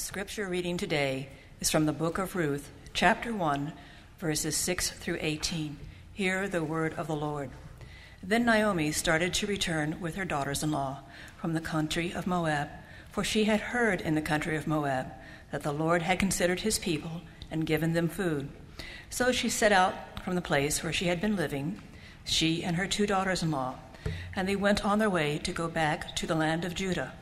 scripture reading today is from the book of Ruth, chapter 1, verses 6 through 18. Hear the word of the Lord. Then Naomi started to return with her daughters-in-law from the country of Moab, for she had heard in the country of Moab that the Lord had considered his people and given them food. So she set out from the place where she had been living, she and her 2 daughters-in-law, and they went on their way to go back to the land of Judah.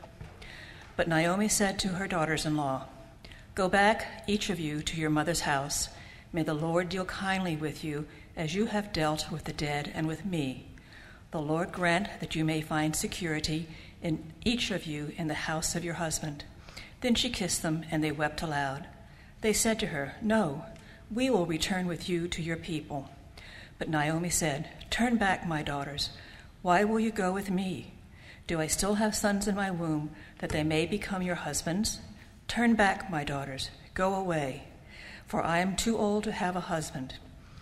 But Naomi said to her daughters-in-law, "Go back, each of you, to your mother's house. May the Lord deal kindly with you as you have dealt with the dead and with me. The Lord grant that you may find security in each of you in the house of your husband." Then she kissed them, and they wept aloud. They said to her, "No, we will return with you to your people." But Naomi said, "Turn back, my daughters. Why will you go with me? Do I still have sons in my womb, that they may become your husbands? Turn back, my daughters, go away, for I am too old to have a husband.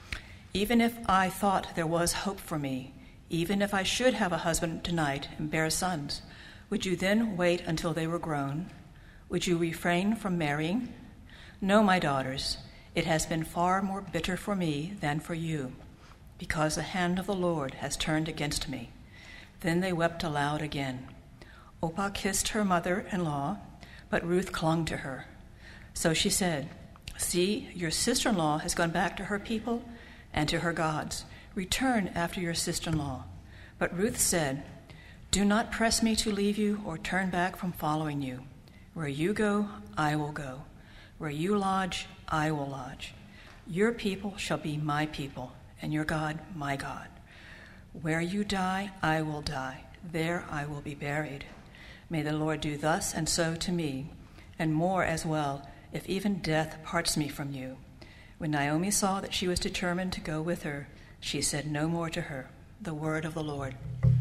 Even if I thought there was hope for me, even if I should have a husband tonight and bear sons, would you then wait until they were grown? Would you refrain from marrying? No, my daughters, it has been far more bitter for me than for you, because the hand of the Lord has turned against me." Then they wept aloud again. Orpah kissed her mother-in-law, but Ruth clung to her. So she said, "See, your sister-in-law has gone back to her people and to her gods. Return after your sister-in-law." But Ruth said, "Do not press me to leave you or turn back from following you. Where you go, I will go. Where you lodge, I will lodge. Your people shall be my people, and your God, my God. Where you die, I will die. There I will be buried. May the Lord do thus and so to me, and more as well, if even death parts me from you." When Naomi saw that she was determined to go with her, she said no more to her. The word of the Lord.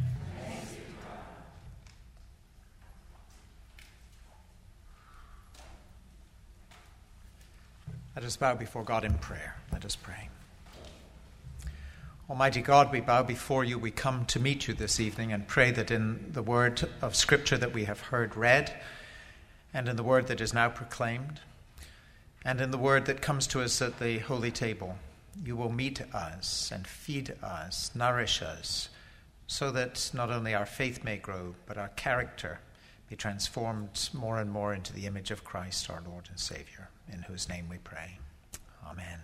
Let us bow before God in prayer. Let us pray. Almighty God, we bow before you. We come to meet you this evening and pray that in the word of Scripture that we have heard read, and in the word that is now proclaimed, and in the word that comes to us at the holy table, you will meet us and feed us, nourish us, so that not only our faith may grow, but our character be transformed more and more into the image of Christ, our Lord and Savior, in whose name we pray. Amen.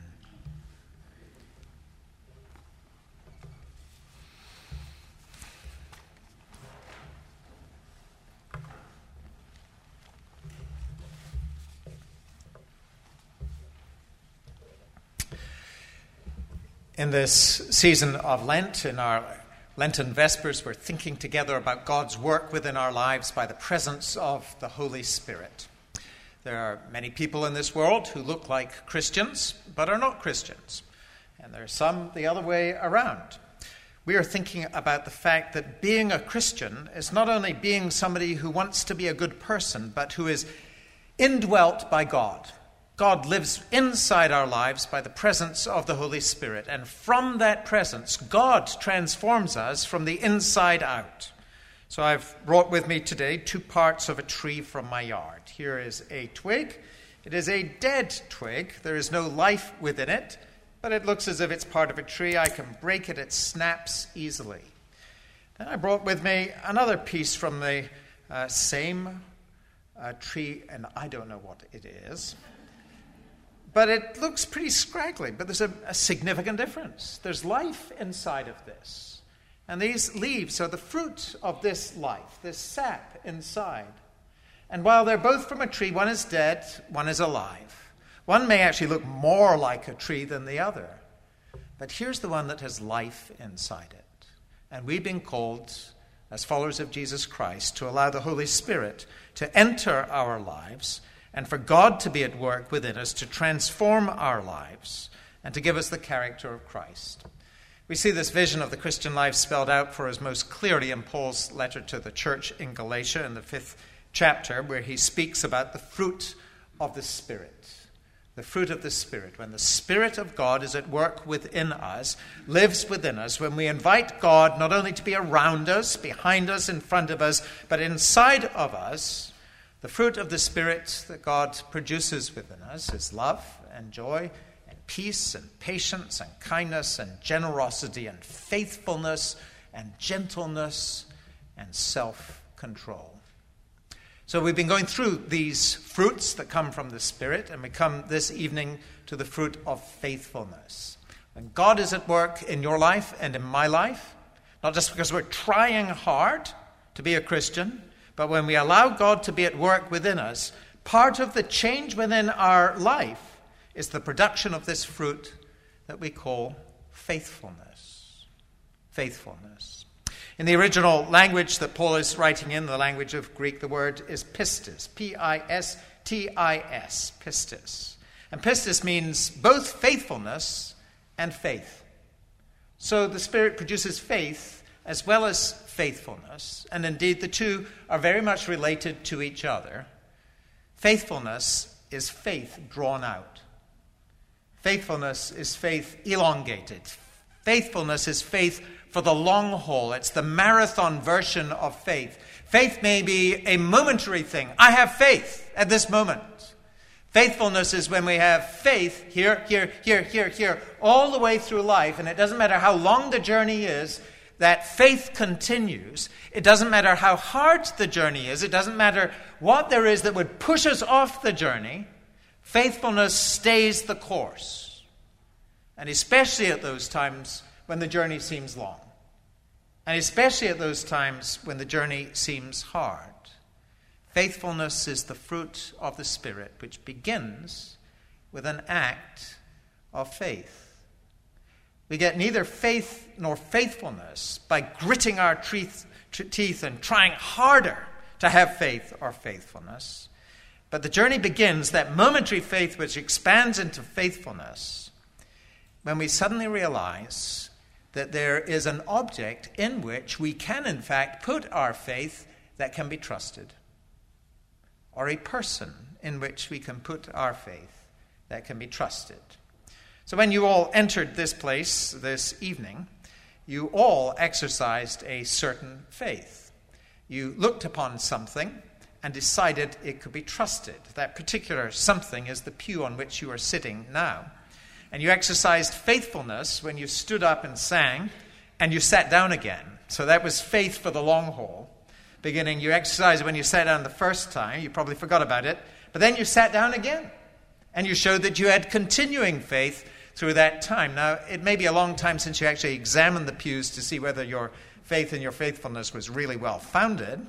In this season of Lent, in our Lenten Vespers, we're thinking together about God's work within our lives by the presence of the Holy Spirit. There are many people in this world who look like Christians, but are not Christians. And there are some the other way around. We are thinking about the fact that being a Christian is not only being somebody who wants to be a good person, but who is indwelt by God. God lives inside our lives by the presence of the Holy Spirit. And from that presence, God transforms us from the inside out. So I've brought with me today 2 parts of a tree from my yard. Here is a twig. It is a dead twig. There is no life within it, but it looks as if it's part of a tree. I can break it. It snaps easily. Then I brought with me another piece from the same tree, and I don't know what it is. But it looks pretty scraggly, but there's a significant difference. There's life inside of this. And these leaves are the fruit of this life, this sap inside. And while they're both from a tree, one is dead, one is alive. One may actually look more like a tree than the other. But here's the one that has life inside it. And we've been called, as followers of Jesus Christ, to allow the Holy Spirit to enter our lives and for God to be at work within us to transform our lives and to give us the character of Christ. We see this vision of the Christian life spelled out for us most clearly in Paul's letter to the church in Galatia in the 5th chapter, where he speaks about the fruit of the Spirit. The fruit of the Spirit. When the Spirit of God is at work within us, lives within us, when we invite God not only to be around us, behind us, in front of us, but inside of us, The fruit of the Spirit that God produces within us is love and joy and peace and patience and kindness and generosity and faithfulness and gentleness and self-control. So we've been going through these fruits that come from the Spirit, and we come this evening to the fruit of faithfulness. When God is at work in your life and in my life, not just because we're trying hard to be a Christian, but when we allow God to be at work within us, part of the change within our life is the production of this fruit that we call faithfulness. Faithfulness. In the original language that Paul is writing in, the language of Greek, the word is pistis. Pistis. Pistis. And pistis means both faithfulness and faith. So the Spirit produces faith as well as faithfulness, and indeed the two are very much related to each other. Faithfulness is faith drawn out. Faithfulness is faith elongated. Faithfulness is faith for the long haul. It's the marathon version of faith. Faith may be a momentary thing. I have faith at this moment. Faithfulness is when we have faith here, all the way through life, and it doesn't matter how long the journey is, that faith continues. It doesn't matter how hard the journey is. It doesn't matter what there is that would push us off the journey. Faithfulness stays the course. And especially at those times when the journey seems long. And especially at those times when the journey seems hard. Faithfulness is the fruit of the Spirit, which begins with an act of faith. We get neither faith nor faithfulness by gritting our teeth and trying harder to have faith or faithfulness. But the journey begins, that momentary faith which expands into faithfulness, when we suddenly realize that there is an object in which we can in fact put our faith that can be trusted, or a person in which we can put our faith that can be trusted. So when you all entered this place this evening, you all exercised a certain faith. You looked upon something and decided it could be trusted. That particular something is the pew on which you are sitting now. And you exercised faithfulness when you stood up and sang, and you sat down again. So that was faith for the long haul. Beginning, you exercised when you sat down the first time. You probably forgot about it. But then you sat down again. And you showed that you had continuing faith through that time. Now, it may be a long time since you actually examined the pews to see whether your faith and your faithfulness was really well founded.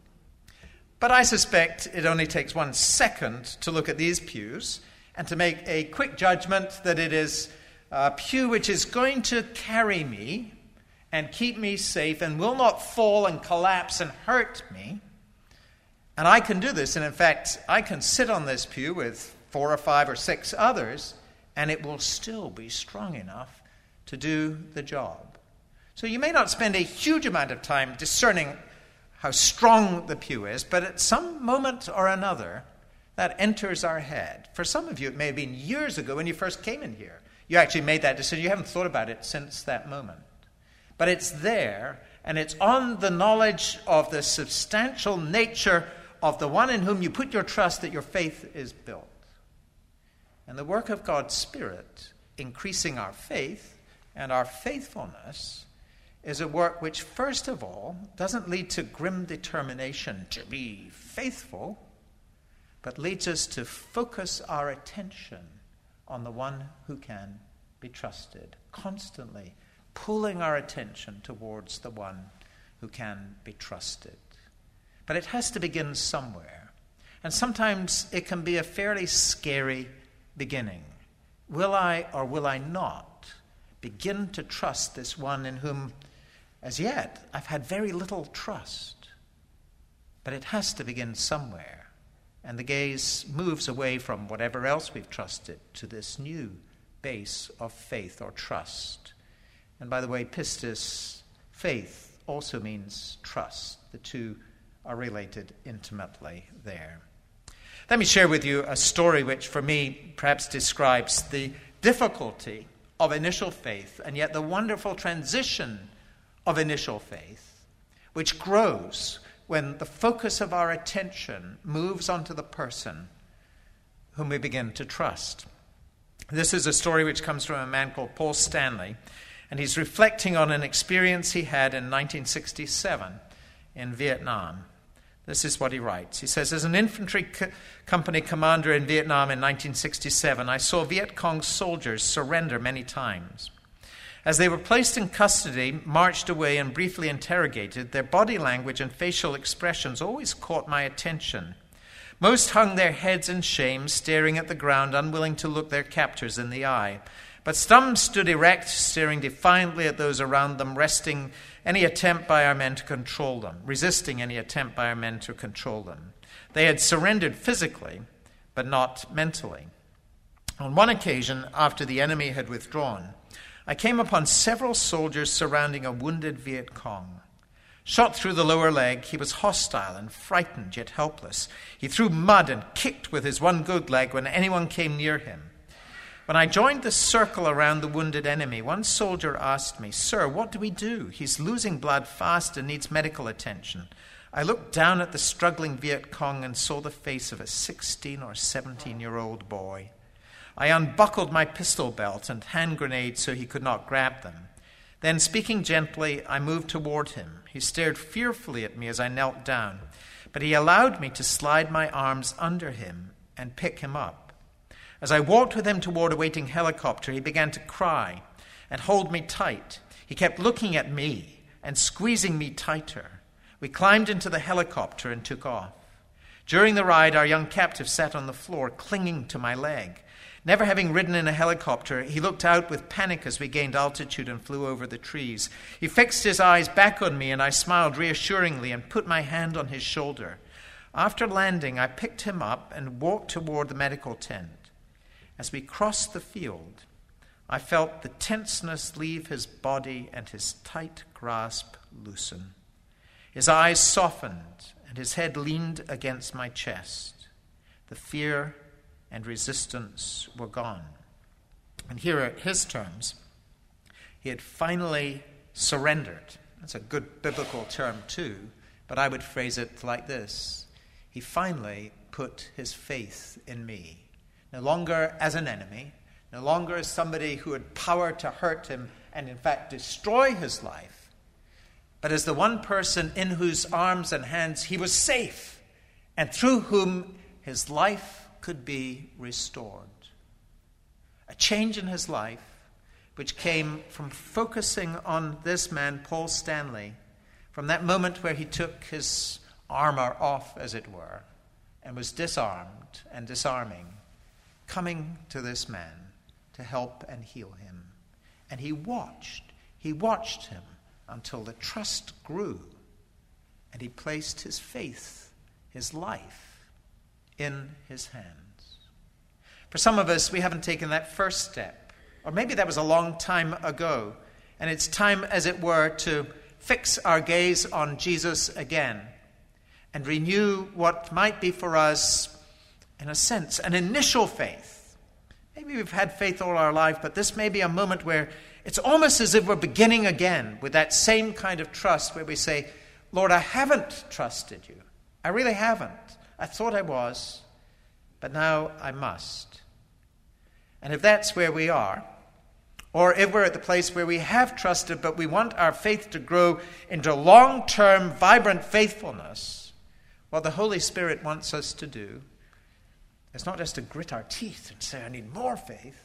But I suspect it only takes 1 second to look at these pews and to make a quick judgment that it is a pew which is going to carry me and keep me safe and will not fall and collapse and hurt me. And I can do this. And in fact, I can sit on this pew with 4 or 5 or 6 others, and it will still be strong enough to do the job. So you may not spend a huge amount of time discerning how strong the pew is, but at some moment or another, that enters our head. For some of you, it may have been years ago when you first came in here. You actually made that decision. You haven't thought about it since that moment. But it's there, and it's on the knowledge of the substantial nature of the one in whom you put your trust that your faith is built. And the work of God's Spirit, increasing our faith and our faithfulness, is a work which, first of all, doesn't lead to grim determination to be faithful, but leads us to focus our attention on the one who can be trusted, constantly pulling our attention towards the one who can be trusted. But it has to begin somewhere. And sometimes it can be a fairly scary beginning. Will I or will I not begin to trust this one in whom, as yet, I've had very little trust? But it has to begin somewhere. And the gaze moves away from whatever else we've trusted to this new base of faith or trust. And by the way, pistis, faith, also means trust. The two are related intimately there. Let me share with you a story which for me perhaps describes the difficulty of initial faith and yet the wonderful transition of initial faith, which grows when the focus of our attention moves onto the person whom we begin to trust. This is a story which comes from a man called Paul Stanley, and he's reflecting on an experience he had in 1967 in Vietnam. This is what he writes. He says, as an infantry company commander in Vietnam in 1967, I saw Viet Cong soldiers surrender many times. As they were placed in custody, marched away, and briefly interrogated, their body language and facial expressions always caught my attention. Most hung their heads in shame, staring at the ground, unwilling to look their captors in the eye. But some stood erect, staring defiantly at those around them, resisting any attempt by our men to control them. They had surrendered physically, but not mentally. On one occasion, after the enemy had withdrawn, I came upon several soldiers surrounding a wounded Viet Cong. Shot through the lower leg, he was hostile and frightened, yet helpless. He threw mud and kicked with his one good leg when anyone came near him. When I joined the circle around the wounded enemy, one soldier asked me, "Sir, what do we do? He's losing blood fast and needs medical attention." I looked down at the struggling Viet Cong and saw the face of a 16 or 17-year-old boy. I unbuckled my pistol belt and hand grenade so he could not grab them. Then, speaking gently, I moved toward him. He stared fearfully at me as I knelt down, but he allowed me to slide my arms under him and pick him up. As I walked with him toward a waiting helicopter, he began to cry and hold me tight. He kept looking at me and squeezing me tighter. We climbed into the helicopter and took off. During the ride, our young captive sat on the floor, clinging to my leg. Never having ridden in a helicopter, he looked out with panic as we gained altitude and flew over the trees. He fixed his eyes back on me, and I smiled reassuringly and put my hand on his shoulder. After landing, I picked him up and walked toward the medical tent. As we crossed the field, I felt the tenseness leave his body and his tight grasp loosen. His eyes softened, and his head leaned against my chest. The fear and resistance were gone. And here are his terms. He had finally surrendered. That's a good biblical term too, but I would phrase it like this. He finally put his faith in me. No longer as an enemy, no longer as somebody who had power to hurt him and in fact destroy his life, but as the one person in whose arms and hands he was safe and through whom his life could be restored. A change in his life which came from focusing on this man, Paul Stanley, from that moment where he took his armor off, as it were, and was disarmed and disarming, coming to this man to help and heal him. And he watched him until the trust grew, and he placed his faith, his life, in his hands. For some of us, we haven't taken that first step, or maybe that was a long time ago, and it's time, as it were, to fix our gaze on Jesus again and renew what might be for us, in a sense, an initial faith. Maybe we've had faith all our life, but this may be a moment where it's almost as if we're beginning again with that same kind of trust where we say, Lord, I haven't trusted you. I really haven't. I thought I was, but now I must. And if that's where we are, or if we're at the place where we have trusted, but we want our faith to grow into long-term, vibrant faithfulness, what the Holy Spirit wants us to do is not just to grit our teeth and say, I need more faith,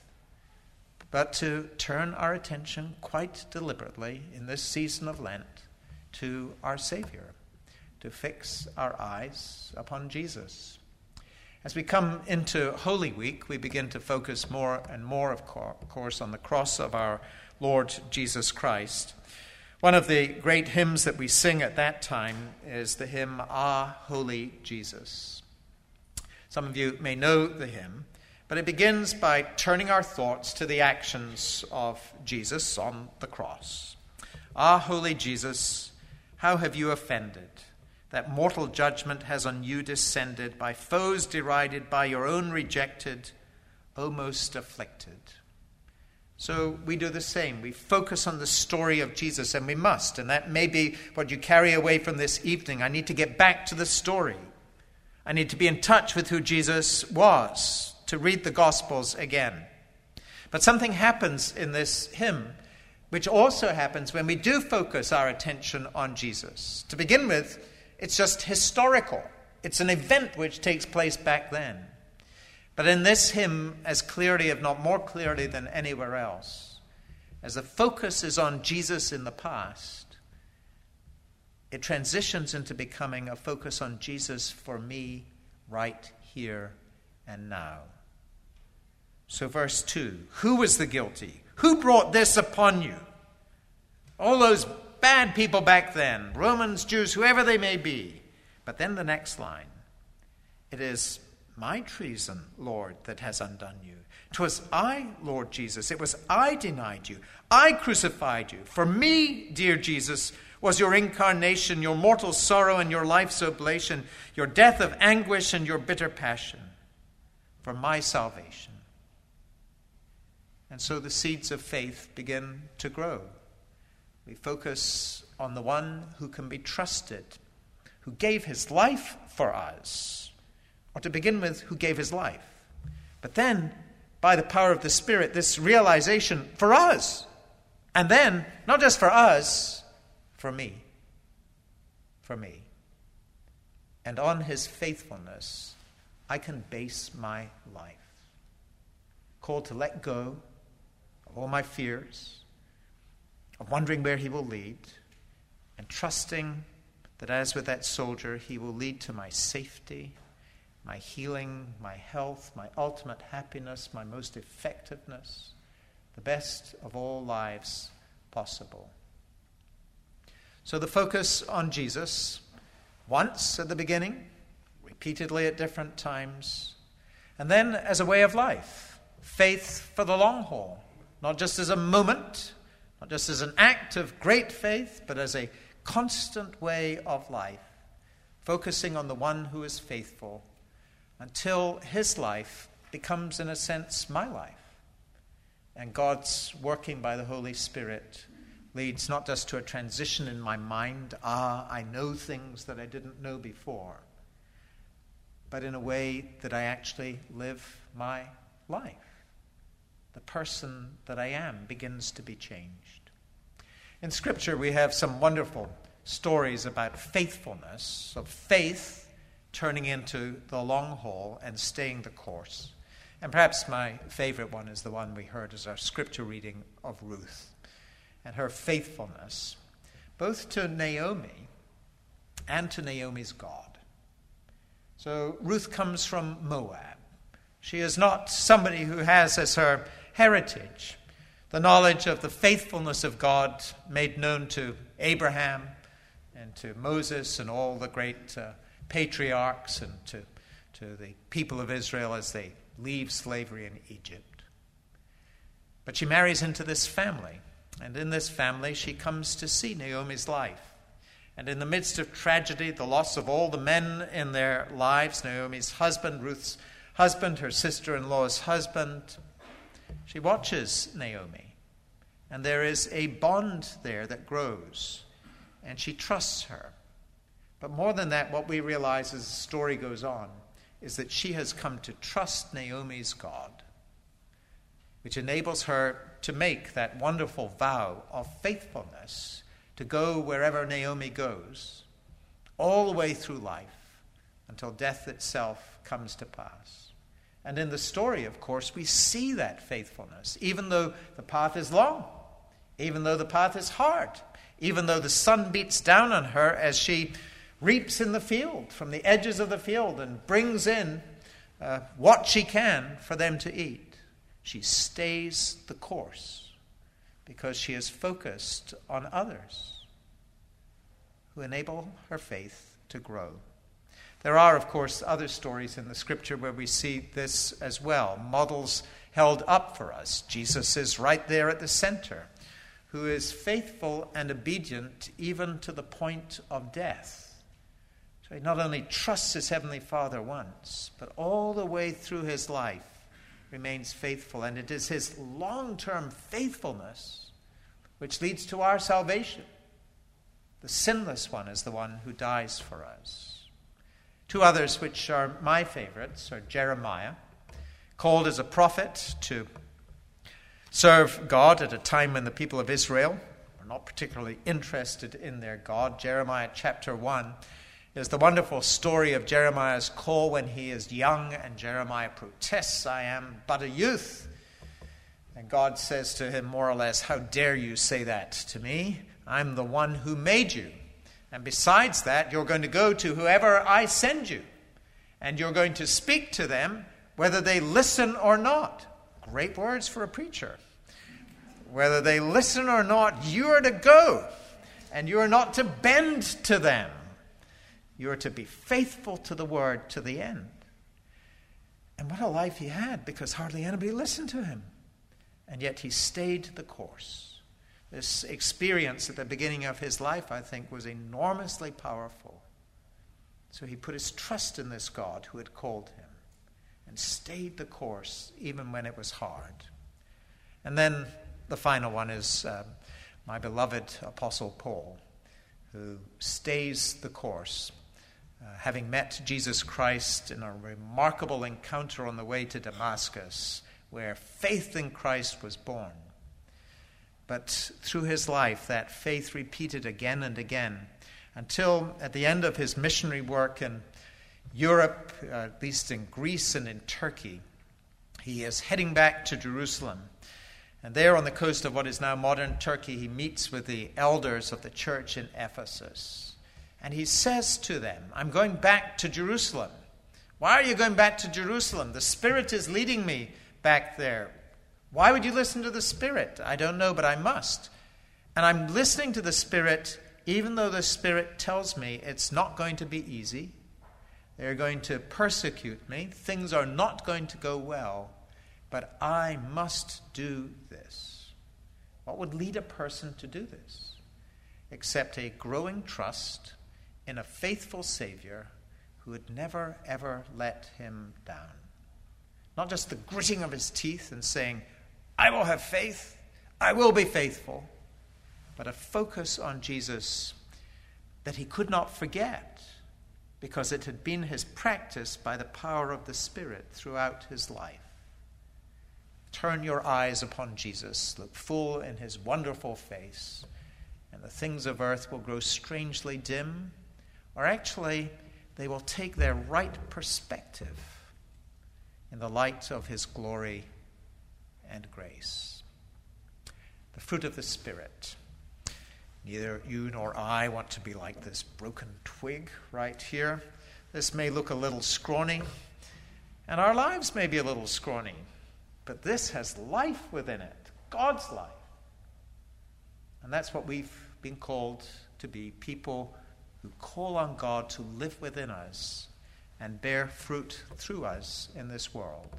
but to turn our attention quite deliberately in this season of Lent to our Savior, to fix our eyes upon Jesus. As we come into Holy Week, we begin to focus more and more, of course, on the cross of our Lord Jesus Christ. One of the great hymns that we sing at that time is the hymn, Ah, Holy Jesus. Some of you may know the hymn, but it begins by turning our thoughts to the actions of Jesus on the cross. Ah, Holy Jesus, how have you offended? That mortal judgment has on you descended, by foes derided, by your own rejected, O most afflicted. So we do the same. We focus on the story of Jesus, and we must. And that may be what you carry away from this evening. I need to get back to the story. I need to be in touch with who Jesus was, to read the Gospels again. But something happens in this hymn, which also happens when we do focus our attention on Jesus. To begin with, it's just historical. It's an event which takes place back then. But in this hymn, as clearly, if not more clearly than anywhere else, as the focus is on Jesus in the past, it transitions into becoming a focus on Jesus for me right here and now. So verse 2, who was the guilty? Who brought this upon you? All those bad people back then, Romans, Jews, whoever they may be. But then the next line, it is my treason, Lord, that has undone you. 'Twas I, Lord Jesus, it was I denied you. I crucified you. For me, dear Jesus, was your incarnation, your mortal sorrow and your life's oblation, your death of anguish and your bitter passion, for my salvation. And so the seeds of faith begin to grow. We focus on the one who can be trusted, who gave his life for us. Or to begin with, who gave his life. But then, by the power of the Spirit, this realization for us. And then, not just for us, for me. For me. And on his faithfulness, I can base my life. Called to let go of all my fears, of wondering where he will lead, and trusting that as with that soldier, he will lead to my safety, my healing, my health, my ultimate happiness, my most effectiveness, the best of all lives possible. So the focus on Jesus, once at the beginning, repeatedly at different times, and then as a way of life, faith for the long haul, not just as a moment, not just as an act of great faith, but as a constant way of life, focusing on the one who is faithful, until his life becomes, in a sense, my life. And God's working by the Holy Spirit leads not just to a transition in my mind, I know things that I didn't know before, but in a way that I actually live my life. The person that I am begins to be changed. In Scripture, we have some wonderful stories about faithfulness, of faith turning into the long haul and staying the course. And perhaps my favorite one is the one we heard as our scripture reading of Ruth and her faithfulness, both to Naomi and to Naomi's God. So Ruth comes from Moab. She is not somebody who has as her heritage the knowledge of the faithfulness of God made known to Abraham and to Moses and all the great patriarchs and to the people of Israel as they leave slavery in Egypt. But she marries into this family, and in this family she comes to see Naomi's life. And in the midst of tragedy, the loss of all the men in their lives, Naomi's husband, Ruth's husband, her sister-in-law's husband, she watches Naomi, and there is a bond there that grows, and she trusts her. But more than that, what we realize as the story goes on is that she has come to trust Naomi's God, which enables her to make that wonderful vow of faithfulness to go wherever Naomi goes, all the way through life, until death itself comes to pass. And in the story, of course, we see that faithfulness, even though the path is long, even though the path is hard, even though the sun beats down on her as she reaps in the field, from the edges of the field, and brings in what she can for them to eat. She stays the course because she is focused on others who enable her faith to grow. There are, of course, other stories in the Scripture where we see this as well, models held up for us. Jesus is right there at the center, who is faithful and obedient even to the point of death. So he not only trusts his Heavenly Father once, but all the way through his life remains faithful, and it is his long-term faithfulness which leads to our salvation. The sinless one is the one who dies for us. Two others which are my favorites are Jeremiah, called as a prophet to serve God at a time when the people of Israel were not particularly interested in their God. Jeremiah chapter 1 is the wonderful story of Jeremiah's call when he is young, and Jeremiah protests, "I am but a youth." And God says to him more or less, "How dare you say that to me? I'm the one who made you. And besides that, you're going to go to whoever I send you, and you're going to speak to them whether they listen or not." Great words for a preacher. Whether they listen or not, you are to go, and you are not to bend to them. You are to be faithful to the word to the end. And what a life he had, because hardly anybody listened to him. And yet he stayed the course. This experience at the beginning of his life, I think, was enormously powerful. So he put his trust in this God who had called him and stayed the course even when it was hard. And then the final one is my beloved Apostle Paul, who stays the course, having met Jesus Christ in a remarkable encounter on the way to Damascus, where faith in Christ was born. But through his life, that faith repeated again and again, until at the end of his missionary work in Europe, at least in Greece and in Turkey, he is heading back to Jerusalem. And there on the coast of what is now modern Turkey, he meets with the elders of the church in Ephesus. And he says to them, "I'm going back to Jerusalem." "Why are you going back to Jerusalem?" "The Spirit is leading me back there." "Why would you listen to the Spirit?" "I don't know, but I must. And I'm listening to the Spirit even though the Spirit tells me it's not going to be easy. They're going to persecute me. Things are not going to go well. But I must do this." What would lead a person to do this? Except a growing trust in a faithful Savior who would never, ever let him down. Not just the gritting of his teeth and saying, "I will have faith, I will be faithful," but a focus on Jesus that he could not forget because it had been his practice by the power of the Spirit throughout his life. Turn your eyes upon Jesus, look full in his wonderful face, and the things of earth will grow strangely dim, or actually they will take their right perspective in the light of his glory and grace. The fruit of the Spirit. Neither you nor I want to be like this broken twig right here. This may look a little scrawny, and our lives may be a little scrawny, but this has life within it, God's life. And that's what we've been called to be, people who call on God to live within us and bear fruit through us in this world.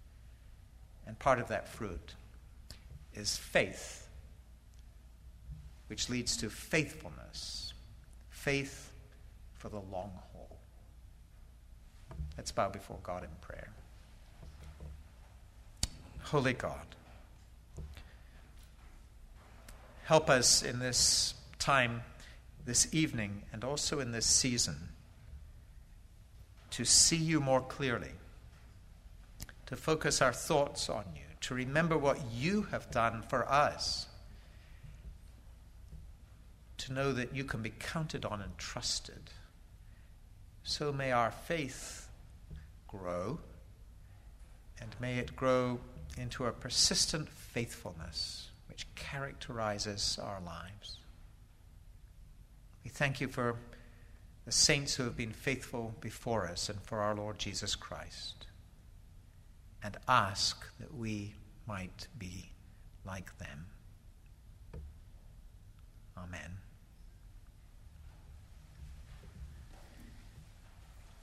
And part of that fruit is faith, which leads to faithfulness. Faith for the long haul. Let's bow before God in prayer. Holy God, help us in this time, this evening, and also in this season, to see you more clearly, to focus our thoughts on you, to remember what you have done for us, to know that you can be counted on and trusted. So may our faith grow, and may it grow into a persistent faithfulness which characterizes our lives. We thank you for the saints who have been faithful before us and for our Lord Jesus Christ, and ask that we might be like them.